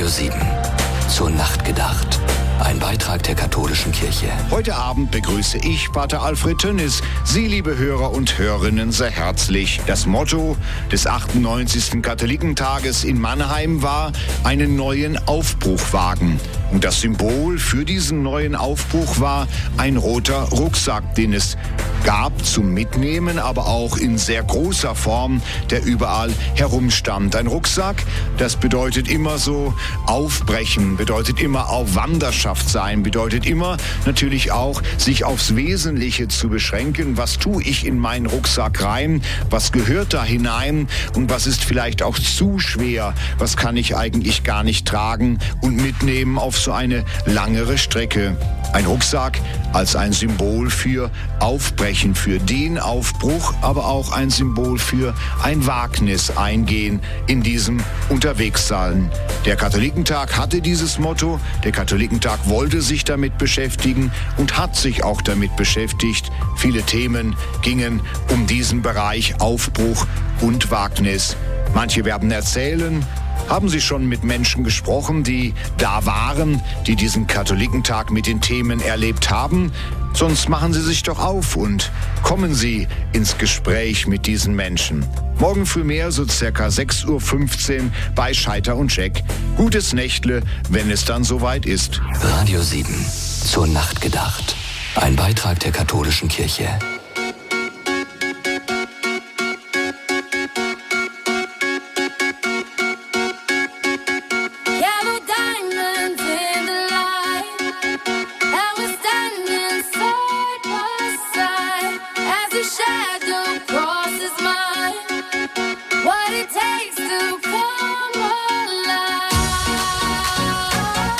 Radio 7. Zur Nacht gedacht. Ein Beitrag der katholischen Kirche. Heute Abend begrüße ich, Pater Alfred Tönnis, Sie, liebe Hörer und Hörerinnen, sehr herzlich. Das Motto des 98. Katholikentages in Mannheim war: einen neuen Aufbruch wagen. Und das Symbol für diesen neuen Aufbruch war ein roter Rucksack, den es gab zum Mitnehmen, aber auch in sehr großer Form, der überall herumstand. Ein Rucksack, das bedeutet immer so aufbrechen, bedeutet immer auf Wanderschaft sein, bedeutet immer natürlich auch, sich aufs Wesentliche zu beschränken. Was tue ich in meinen Rucksack rein? Was gehört da hinein? Und was ist vielleicht auch zu schwer? Was kann ich eigentlich gar nicht tragen und mitnehmen auf so eine langere Strecke? Ein Rucksack als ein Symbol für Aufbrechen, für den Aufbruch, aber auch ein Symbol für ein Wagnis eingehen in diesem Unterwegssein. Der Katholikentag hatte dieses Motto. Der Katholikentag wollte sich damit beschäftigen und hat sich auch damit beschäftigt. Viele Themen gingen um diesen Bereich Aufbruch und Wagnis. Manche werden erzählen: haben Sie schon mit Menschen gesprochen, die da waren, die diesen Katholikentag mit den Themen erlebt haben? Sonst machen Sie sich doch auf und kommen Sie ins Gespräch mit diesen Menschen. Morgen früh mehr, so circa 6:15 Uhr bei Scheiter und Scheck. Gutes Nächtle, wenn es dann soweit ist. Radio 7. Zur Nacht gedacht. Ein Beitrag der katholischen Kirche.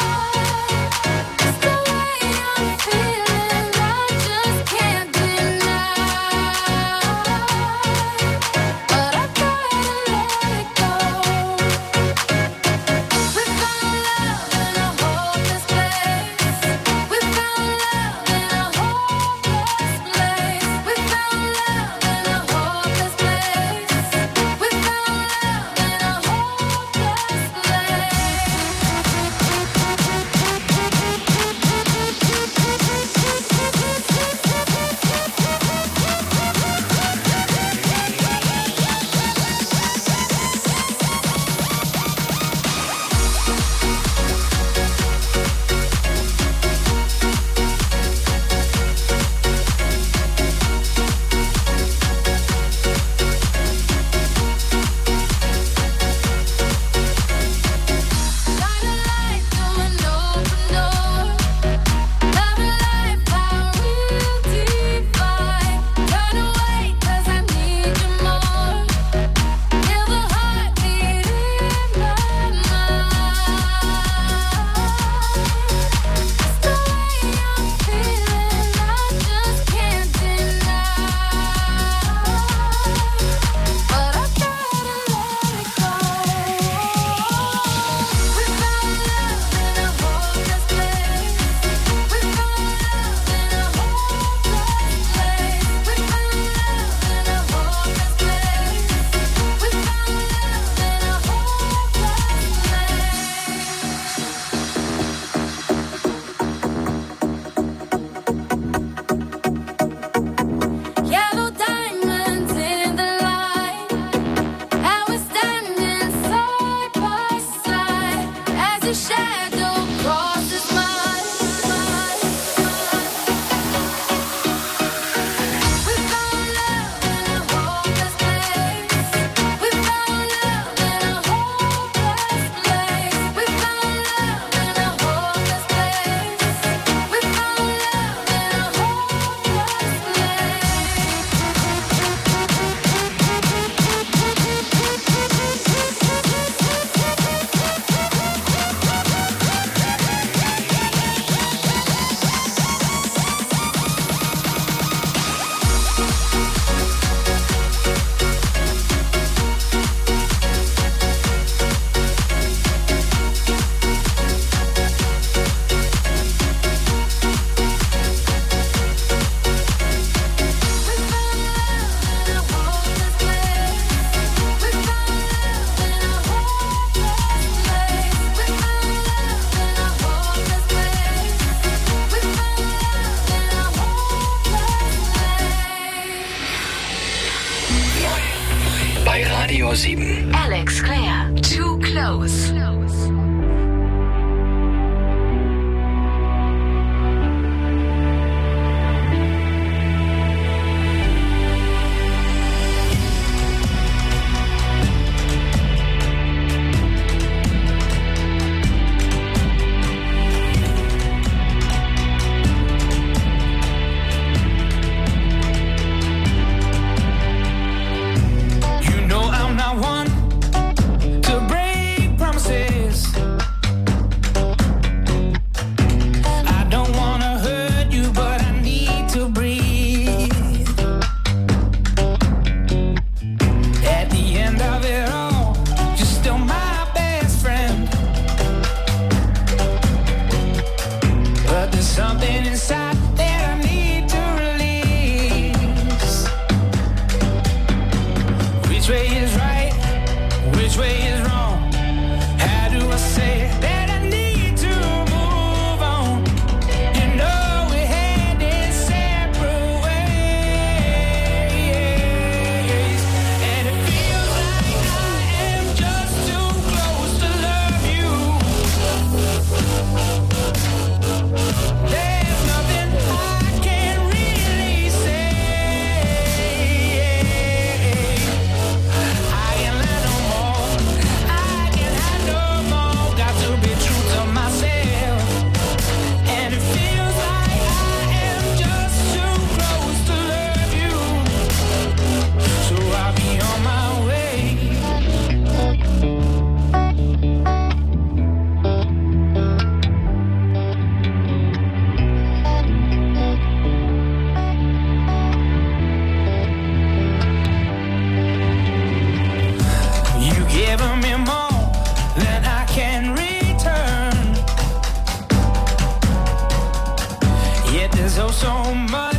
It's the way I'm feeling, I just can't deny. There's oh so much